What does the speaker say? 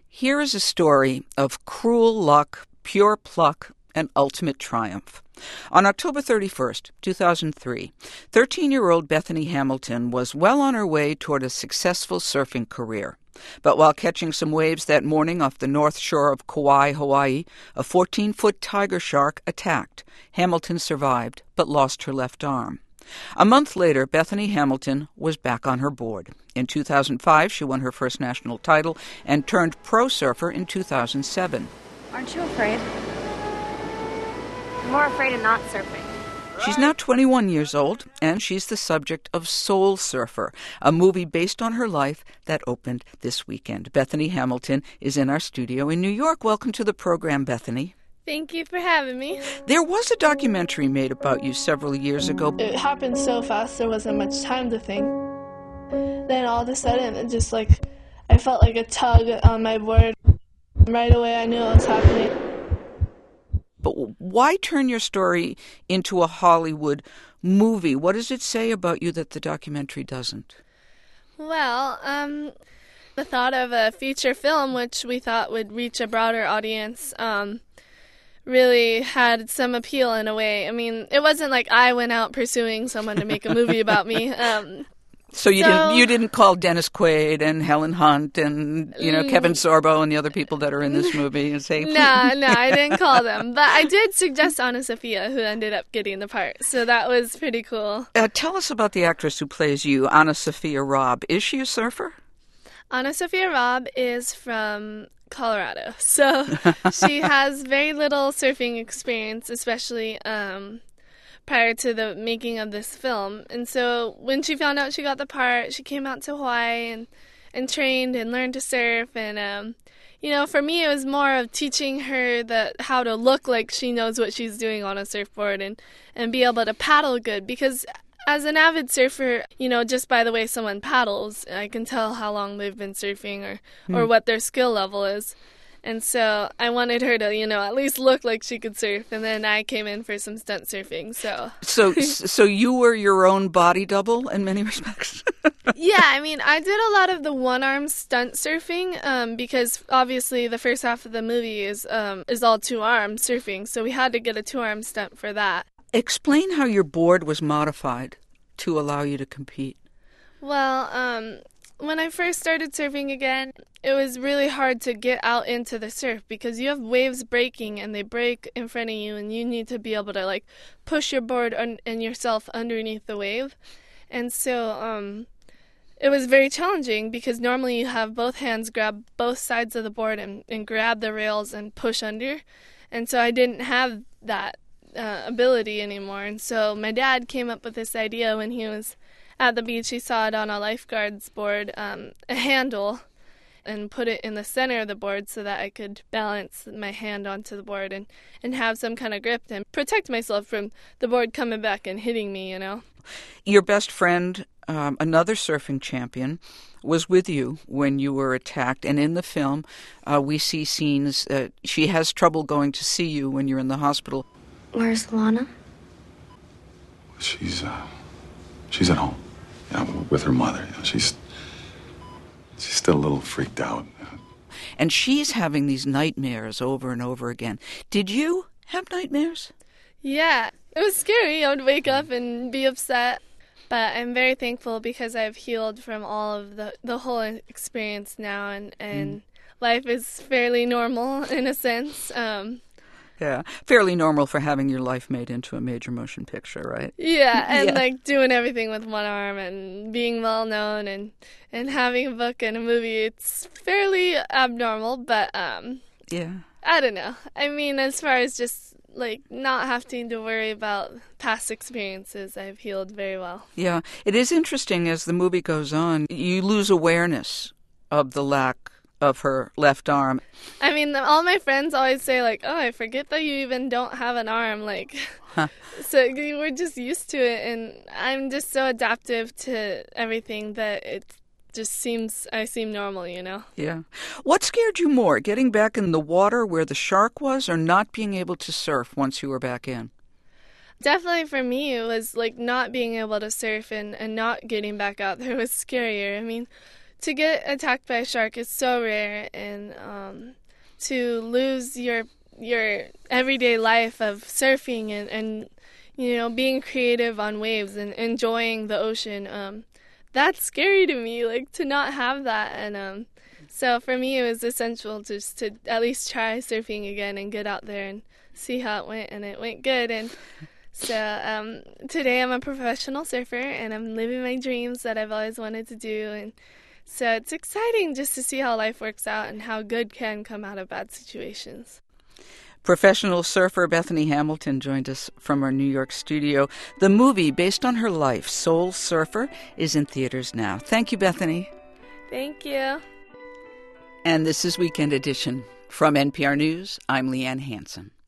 Here is a story of cruel luck, pure pluck, and ultimate triumph. On October 31st, 2003, 13-year-old Bethany Hamilton was well on her way toward a successful surfing career. But while catching some waves that morning off the north shore of Kauai, Hawaii, a 14-foot tiger shark attacked. Hamilton survived, but lost her left arm. A month later, Bethany Hamilton was back on her board. In 2005, she won her first national title and turned pro surfer in 2007. Aren't you afraid? I'm more afraid of not surfing. She's now 21 years old, and she's the subject of Soul Surfer, a movie based on her life that opened this weekend. Bethany Hamilton is in our studio in New York. Welcome to the program, Bethany. Thank you for having me. There was a documentary made about you several years ago. It happened so fast, there wasn't much time to think. Then all of a sudden, it just I felt like a tug on my board. Right away, I knew what was happening. But why turn your story into a Hollywood movie? What does it say about you that the documentary doesn't? Well, the thought of a feature film, which we thought would reach a broader audience, really had some appeal in a way. I mean, it wasn't like I went out pursuing someone to make a movie about me. So you didn't call Dennis Quaid and Helen Hunt and Kevin Sorbo and the other people that are in this movie and say, No, I didn't call them. But I did suggest Anna Sophia, who ended up getting the part. So that was pretty cool. Tell us about the actress who plays you, Anna Sophia Robb. Is she a surfer? Anna Sophia Robb is from Colorado, so she has very little surfing experience, especially prior to the making of this film. And so when she found out she got the part, she came out to Hawaii and trained and learned to surf. And for me, it was more of teaching her how to look like she knows what she's doing on a surfboard and be able to paddle good, because as an avid surfer, just by the way someone paddles, I can tell how long they've been surfing or what their skill level is. And so I wanted her to, at least look like she could surf. And then I came in for some stunt surfing. So you were your own body double in many respects? Yeah, I mean, I did a lot of the one-arm stunt surfing because obviously the first half of the movie is all two-arm surfing. So we had to get a two-arm stunt for that. Explain how your board was modified to allow you to compete. Well, when I first started surfing again, it was really hard to get out into the surf because you have waves breaking and they break in front of you and you need to be able to push your board and yourself underneath the wave. And so it was very challenging because normally you have both hands grab both sides of the board and grab the rails and push under. And so I didn't have that ability anymore. And so my dad came up with this idea when he was at the beach. He saw it on a lifeguard's board, a handle, and put it in the center of the board so that I could balance my hand onto the board and have some kind of grip and protect myself from the board coming back and hitting me, Your best friend, another surfing champion, was with you when you were attacked. And in the film, we see scenes. She has trouble going to see you when you're in the hospital. Where's Lana? She's at home, with her mother. She's still a little freaked out. And she's having these nightmares over and over again. Did you have nightmares? Yeah, it was scary. I would wake up and be upset. But I'm very thankful because I've healed from all of the whole experience now, and life is fairly normal in a sense. Yeah, fairly normal for having your life made into a major motion picture, right? Yeah, and doing everything with one arm and being well known and having a book and a movie. It's fairly abnormal, but yeah. I don't know. I mean, as far as just not having to worry about past experiences, I've healed very well. Yeah, it is interesting as the movie goes on, you lose awareness of the lack of her left arm. I mean, all my friends always say, oh, I forget that you even don't have an arm. So we're just used to it, and I'm just so adaptive to everything that I seem normal, Yeah. What scared you more, getting back in the water where the shark was, or not being able to surf once you were back in? Definitely for me, it was not being able to surf and not getting back out there was scarier. I mean, to get attacked by a shark is so rare, and to lose your everyday life of surfing and being creative on waves and enjoying the ocean. That's scary to me, like to not have that. And so for me, it was essential just to at least try surfing again and get out there and see how it went. And it went good. And so today I'm a professional surfer and I'm living my dreams that I've always wanted to do. And so it's exciting just to see how life works out and how good can come out of bad situations. Professional surfer Bethany Hamilton joined us from our New York studio. The movie based on her life, Soul Surfer, is in theaters now. Thank you, Bethany. Thank you. And this is Weekend Edition. From NPR News, I'm Leanne Hansen.